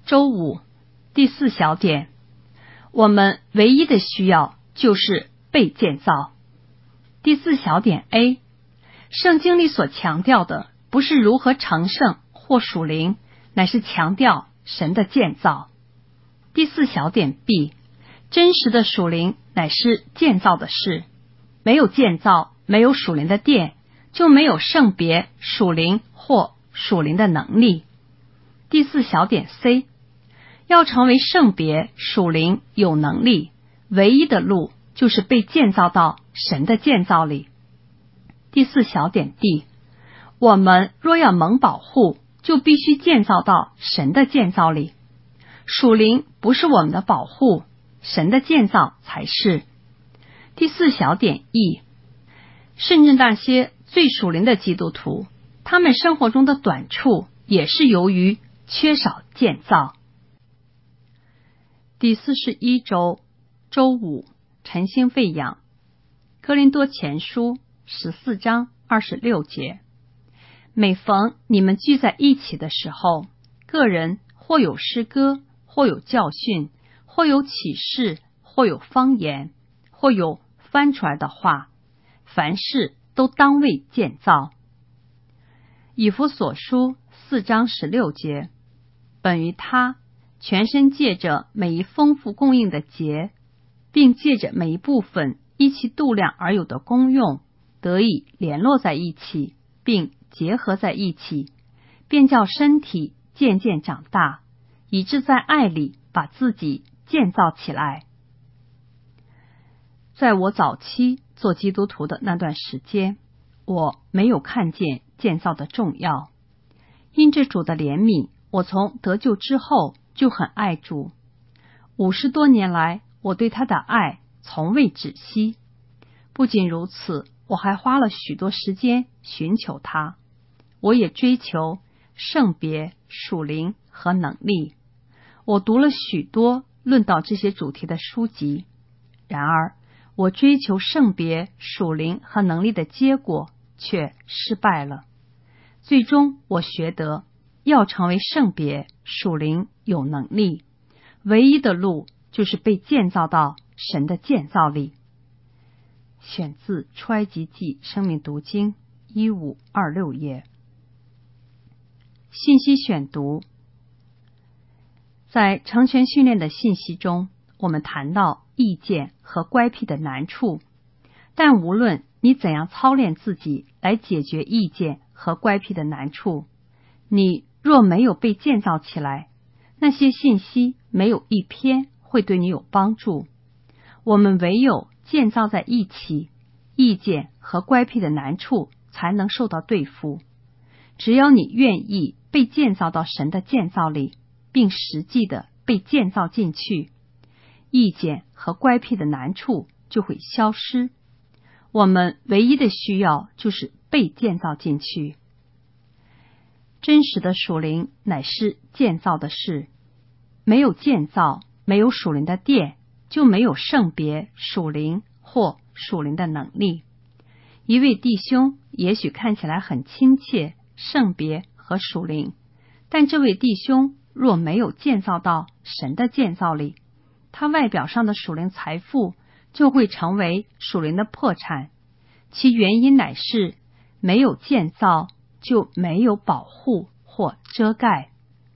周五，第4小点，我们唯一的需要就是被建造。第4小点 A， 圣经里所强调的不是如何成圣或属灵，乃是强调神的建造。第4小点 B， 真实的属灵乃是建造的事，没有建造，没有属灵的殿，就没有圣别属灵或属灵的能力。第4小点 C， 要成为圣别属灵有能力，唯一的路就是被建造到神的建造里。第4小点 D， 我们若要蒙保护，就必须建造到神的建造里。属灵不是我们的保护，神的建造才是。第4小点 E， 甚至那些最属灵的基督徒，他们生活中的短处也是由于缺少建造。第41周，周五，晨星喂养。哥林多前书14章26节，每逢你们聚在一起的时候，个人或有诗歌，或有教训，或有启示，或有方言，或有翻出来的话，凡事都当为建造。以弗所书4章16节，本于他全身借着每一丰富供应的节，并借着每一部分依其度量而有的功用，得以联络在一起，并结合在一起，便叫身体渐渐长大，以致在爱里把自己建造起来。在我早期做基督徒的那段时间，我没有看见建造的重要。因着主的怜悯，我从得救之后就很爱主。50多年来，我对他的爱从未止息。不仅如此，我还花了许多时间寻求他。我也追求圣别、属灵和能力。我读了许多论到这些主题的书籍。然而，我追求圣别、属灵和能力的结果却失败了。最终我学得，要成为圣别、属灵有能力，唯一的路就是被建造到神的建造里。选自出埃及记生命读经1526页。信息选读。在成全训练的信息中，我们谈到意见和乖僻的难处，但无论你怎样操练自己来解决意见和乖僻的难处，你若没有被建造起来，那些信息没有一篇会对你有帮助。我们唯有建造在一起，意见和乖僻的难处才能受到对付。只要你愿意被建造到神的建造里，并实际的被建造进去，意见和乖僻的难处就会消失。我们唯一的需要就是被建造进去。真实的属灵乃是建造的事，没有建造，没有属灵的殿，就没有圣别、属灵或属灵的能力。一位弟兄也许看起来很亲切、圣别和属灵，但这位弟兄若没有建造到神的建造里，他外表上的属灵财富就会成为属灵的破产。其原因乃是没有建造就没有保护或遮盖。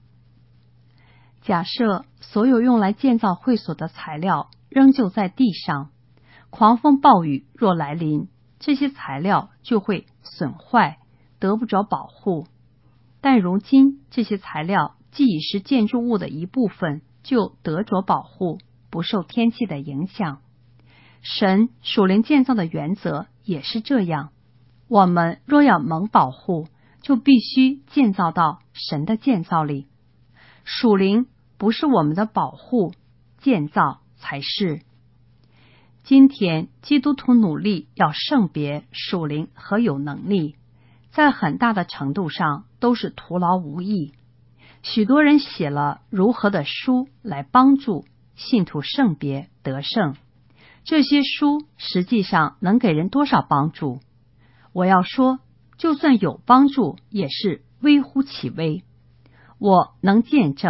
假设所有用来建造会所的材料仍旧在地上，狂风暴雨若来临，这些材料就会损坏，得不着保护。但如今这些材料既已是建筑物的一部分，就得着保护，不受天气的影响。神属灵建造的原则也是这样。我们若要蒙保护，就必须建造到神的建造里。属灵不是我们的保护，建造才是。今天基督徒努力要圣别、属灵和有能力，在很大的程度上都是徒劳无益。许多人写了如何的书来帮助信徒圣别得胜，这些书实际上能给人多少帮助？我要说，就算有帮助，也是微乎其微。我能见证，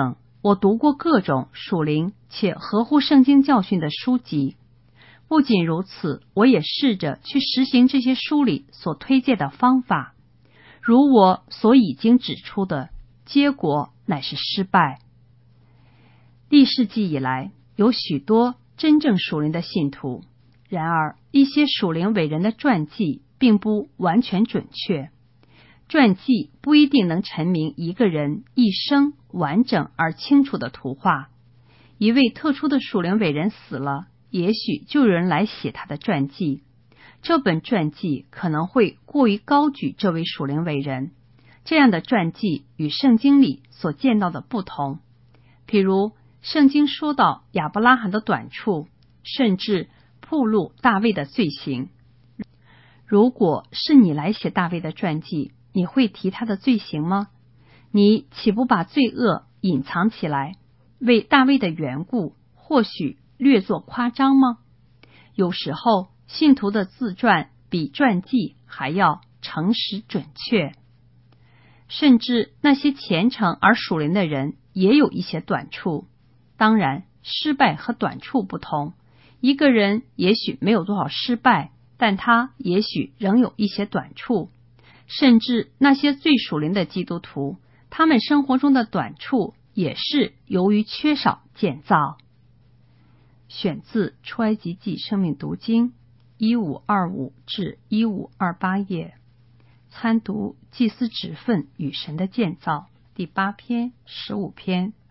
我读过各种属灵且合乎圣经教训的书籍。不仅如此，我也试着去实行这些书里所推荐的方法，如我所已经指出的，结果乃是失败。历世纪以来，有许多真正属灵的信徒，然而一些属灵伟人的传记并不完全准确。传记不一定能陈明一个人一生完整而清楚的图画。一位特殊的属灵伟人死了，也许就有人来写他的传记。这本传记可能会过于高举这位属灵伟人，这样的传记与圣经里所见到的不同。譬如圣经说到亚伯拉罕的短处，甚至暴露大卫的罪行。如果是你来写大卫的传记，你会提他的罪行吗？你岂不把罪恶隐藏起来，为大卫的缘故或许略作夸张吗？有时候信徒的自传比传记还要诚实准确。甚至那些虔诚而属灵的人也有一些短处。当然，失败和短处不同，一个人也许没有多少失败，但他也许仍有一些短处。甚至那些最属灵的基督徒，他们生活中的短处也是由于缺少建造。选自出埃及记生命读经1525至1528页，参读祭司职分与神的建造第8篇、15篇。